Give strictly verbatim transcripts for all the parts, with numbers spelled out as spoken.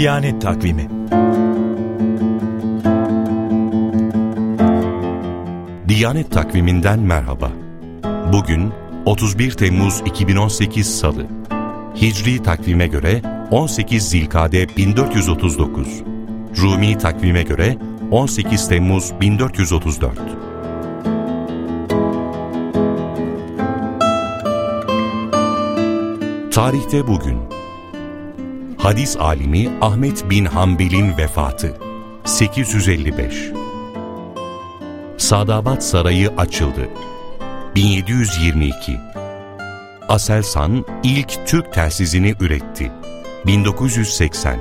Diyanet Takvimi. Diyanet Takvimi'nden merhaba. Bugün otuz bir Temmuz iki bin on sekiz Salı. Hicri takvime göre on sekiz Zilkade bin dört yüz otuz dokuz. Rumi takvime göre on sekiz Temmuz bin dört yüz otuz dört. Tarihte bugün hadis alimi Ahmet bin Hanbel'in vefatı sekiz yüz elli beş. Sadabat Sarayı açıldı bin yedi yüz yirmi iki. Aselsan ilk Türk telsizini üretti bin dokuz yüz seksen.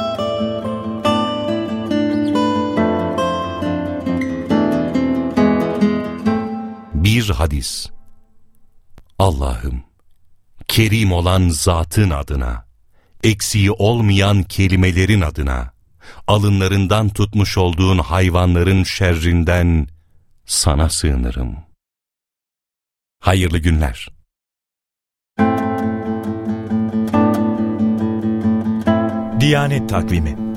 Bir hadis. Allah'ım, kerim olan zatın adına, eksiği olmayan kelimelerin adına, alınlarından tutmuş olduğun hayvanların şerrinden sana sığınırım. Hayırlı günler. Diyanet Takvimi.